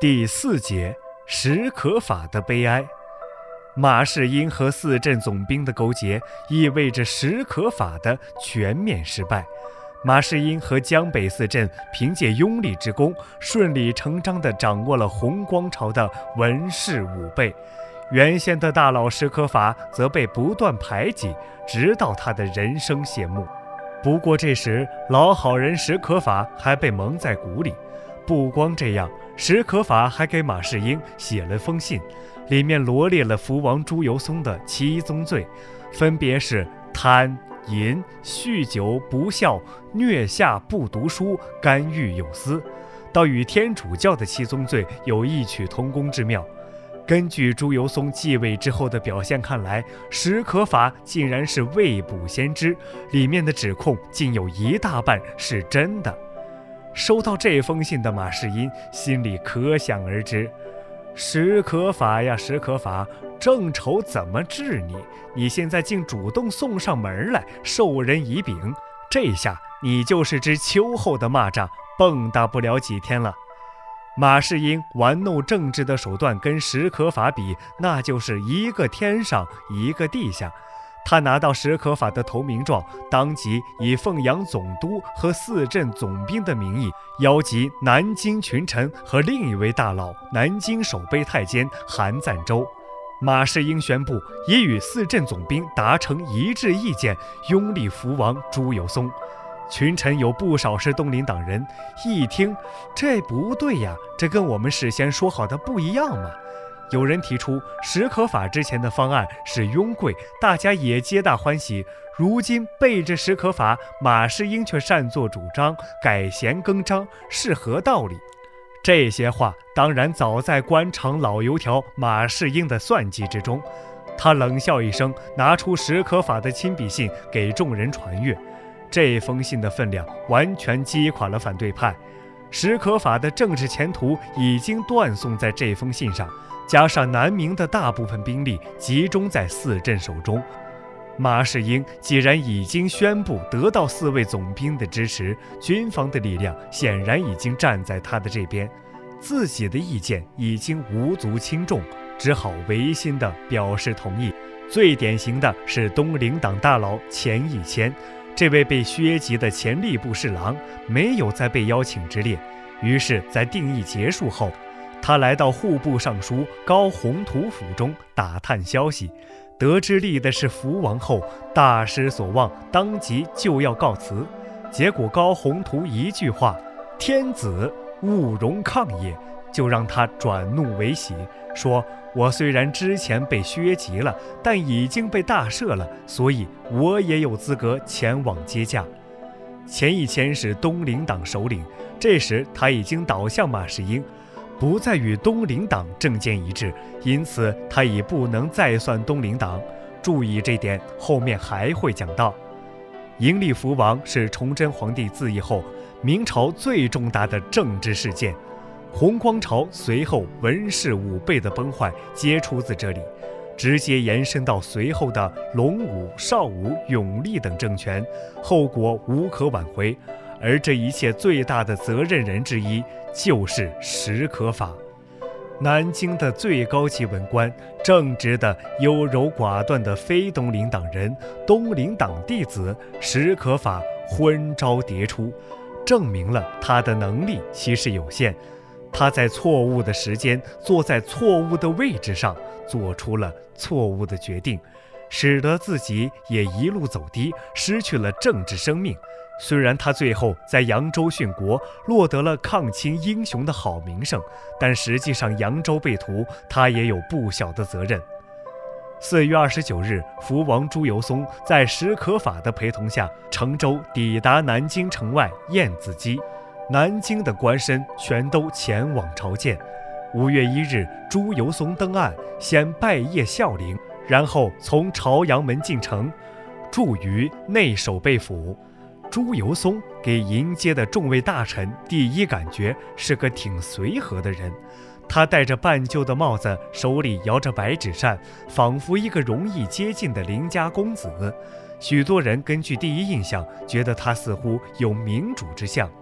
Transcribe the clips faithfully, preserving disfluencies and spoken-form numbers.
第四节，史可法的悲哀。马士英和四镇总兵的勾结意味着史可法的全面失败。马士英和江北四镇凭借拥立之功，顺理成章地掌握了洪光朝的文士武备。原先的大佬史可法则被不断排挤，直到他的人生谢幕。不过这时老好人史可法还被蒙在鼓里。不光这样，史可法还给马士英写了封信，里面罗列了福王朱由崧的七宗罪，分别是贪、淫、酗酒、不孝、虐下、不读书、干预有司，倒与天主教的七宗罪有异曲同工之妙。根据朱由崧继位之后的表现看来，史可法竟然是未卜先知，里面的指控竟有一大半是真的。收到这封信的马士英心里可想而知，史可法呀史可法，正愁怎么治你，你现在竟主动送上门来，授人以柄，这下你就是只秋后的蚂蚱，蹦跶不了几天了。马士英玩弄政治的手段跟史可法比，那就是一个天上一个地下。他拿到史可法的投名状，当即以凤阳总督和四镇总兵的名义，邀集南京群臣和另一位大佬南京守备太监韩赞州。马士英宣布已与四镇总兵达成一致意见，拥立福王朱由崧。群臣有不少是东林党人，一听这不对呀，这跟我们事先说好的不一样嘛。有人提出史可法之前的方案是庸贵，大家也皆大欢喜，如今背着史可法，马士英却擅作主张，改弦更张，是何道理？这些话当然早在官场老油条马士英的算计之中。他冷笑一声，拿出史可法的亲笔信给众人传阅。这封信的分量完全击垮了反对派，史可法的政治前途已经断送在这封信上，加上南明的大部分兵力集中在四镇手中，马士英既然已经宣布得到四位总兵的支持，军方的力量显然已经站在他的这边，自己的意见已经无足轻重，只好违心地表示同意。最典型的是东林党大佬钱义谦，这位被削籍的前吏部侍郎没有在被邀请之列，于是在定议结束后，他来到户部尚书高宏图府中打探消息，得知立的是福王后，大失所望，当即就要告辞。结果高宏图一句话“天子勿容抗也”，就让他转怒为喜，说我虽然之前被削籍了，但已经被大赦了，所以我也有资格前往接驾。钱义谦是东林党首领，这时他已经倒向马士英，不再与东林党政见一致，因此他已不能再算东林党。注意这点，后面还会讲到。迎立福王是崇祯皇帝自缢后明朝最重大的政治事件，洪光朝随后文士武备的崩坏皆出自这里，直接延伸到随后的隆武、邵武、永历等政权，后果无可挽回。而这一切最大的责任人之一就是史可法。南京的最高级文官，正直的优柔寡断的非东林党人，东林党弟子史可法昏招迭出，证明了他的能力其实有限。他在错误的时间，坐在错误的位置上，做出了错误的决定，使得自己也一路走低，失去了政治生命。虽然他最后在扬州殉国，落得了抗清英雄的好名声，但实际上扬州被屠，他也有不小的责任。四月二十九日，福王朱由崧在史可法的陪同下，乘舟抵达南京城外燕子矶。南京的官绅全都前往朝见。五月一日，朱由崧登岸，先拜谒孝陵，然后从朝阳门进城，驻于内守备府。朱由崧给迎接的众位大臣第一感觉是个挺随和的人，他戴着半旧的帽子，手里摇着白纸扇，仿佛一个容易接近的邻家公子。许多人根据第一印象觉得他似乎有明主之相。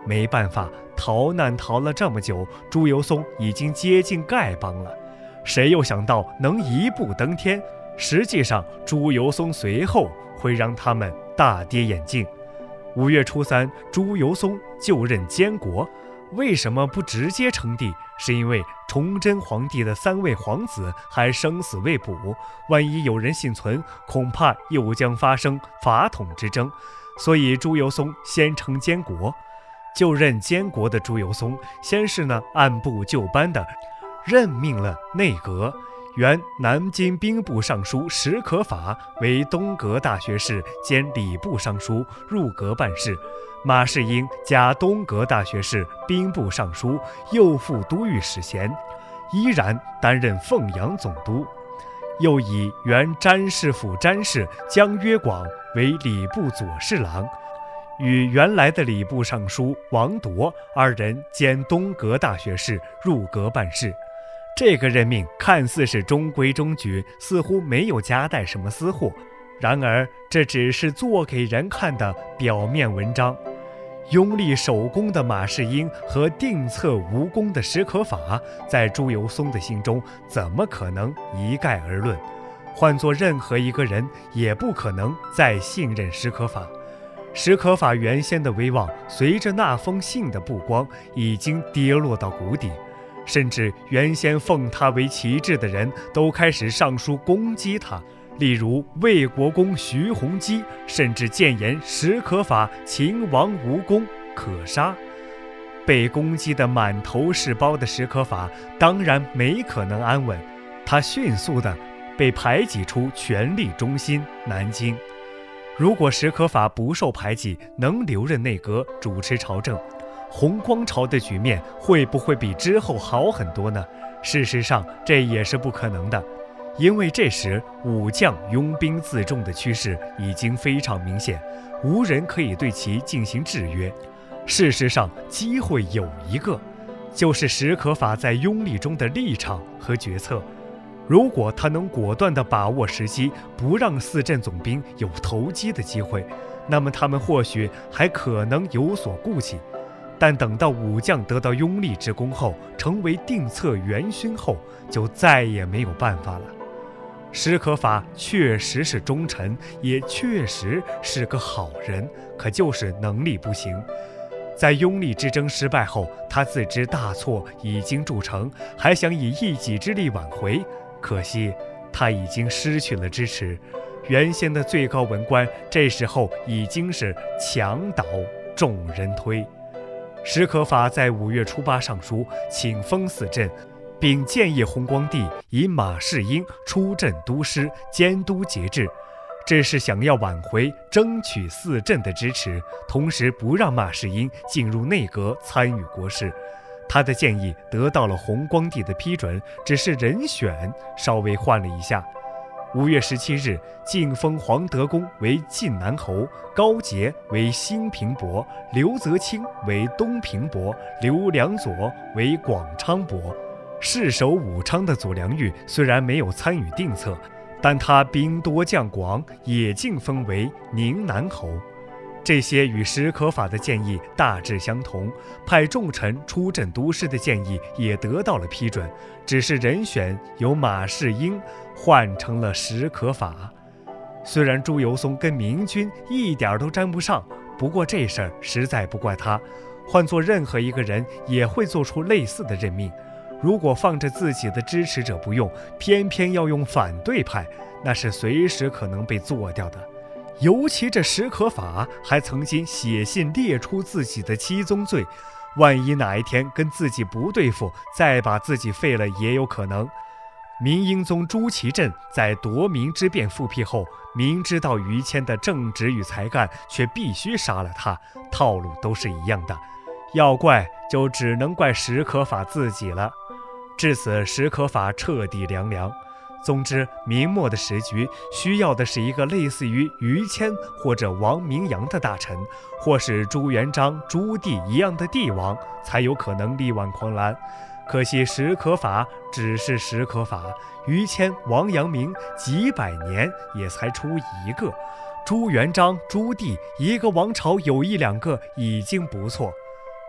没办法，逃难逃了这么久，朱由崧已经接近丐帮了。谁又想到能一步登天？实际上，朱由崧随后会让他们大跌眼镜。五月初三，朱由崧就任监国。为什么不直接称帝？是因为崇祯皇帝的三位皇子还生死未卜，万一有人幸存，恐怕又将发生法统之争。所以朱由崧先称监国。就任监国的朱由崧，先是呢按部就班的任命了内阁，原南京兵部尚书史可法为东阁大学士兼礼部尚书，入阁办事。马士英加东阁大学士、兵部尚书，又赴都御史衔，依然担任凤阳总督。又以原詹事府詹事江约广为礼部左侍郎，与原来的礼部尚书王铎二人兼东阁大学士，入阁办事。这个任命看似是中规中矩，似乎没有夹带什么私货，然而这只是做给人看的表面文章。拥立首功的马士英和定策无功的史可法，在朱由崧的心中怎么可能一概而论？换做任何一个人也不可能再信任史可法。史可法原先的威望随着那封信的曝光已经跌落到谷底，甚至原先奉他为旗帜的人都开始上书攻击他。例如魏国公徐弘基甚至谏言史可法秦王无功，可杀。被攻击得满头是包的史可法当然没可能安稳，他迅速地被排挤出权力中心南京。如果史可法不受排挤，能留任内阁主持朝政，洪光朝的局面会不会比之后好很多呢？事实上这也是不可能的，因为这时武将拥兵自重的趋势已经非常明显，无人可以对其进行制约。事实上机会有一个，就是史可法在拥立中的立场和决策。如果他能果断地把握时机，不让四镇总兵有投机的机会，那么他们或许还可能有所顾忌。但等到武将得到拥立之功后，成为定策元勋后，就再也没有办法了。史可法确实是忠臣，也确实是个好人，可就是能力不行。在拥立之争失败后，他自知大错已经铸成，还想以一己之力挽回，可惜他已经失去了支持。原先的最高文官这时候已经是墙倒众人推。史可法在五月初八上书请封四镇，并建议弘光帝以马士英出镇督师，监督节制，这是想要挽回争取四镇的支持，同时不让马士英进入内阁参与国事。他的建议得到了弘光帝的批准，只是人选稍微换了一下。五月十七日，晋封黄德公为晋南侯，高杰为新平伯，刘泽清为东平伯，刘良佐为广昌伯。世守武昌的左良玉虽然没有参与定策，但他兵多将广，也晋封为宁南侯。这些与史可法的建议大致相同，派重臣出镇督师的建议也得到了批准，只是人选由马士英换成了史可法。虽然朱由崧跟明军一点都沾不上，不过这事儿实在不怪他，换做任何一个人也会做出类似的任命。如果放着自己的支持者不用，偏偏要用反对派，那是随时可能被做掉的。尤其这史可法还曾经写信列出自己的七宗罪，万一哪一天跟自己不对付，再把自己废了也有可能。明英宗朱祁镇在夺明之变复辟后，明知道于谦的正直与才干，却必须杀了他，套路都是一样的，要怪就只能怪史可法自己了。至此史可法彻底凉凉。总之，明末的时局需要的是一个类似于于谦或者王明阳的大臣，或是朱元璋、朱棣一样的帝王，才有可能力挽狂澜。可惜史可法只是史可法，于谦、王阳明几百年也才出一个，朱元璋、朱棣一个王朝有一两个已经不错。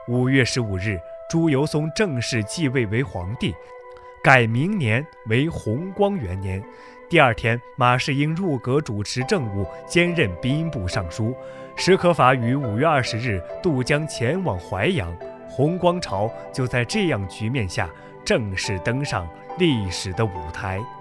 五月十五日，朱由崧正式继位为皇帝，改明年为弘光元年。第二天，马士英入阁主持政务，兼任兵部尚书。史可法于五月二十日渡江前往淮阳，弘光朝就在这样局面下正式登上历史的舞台。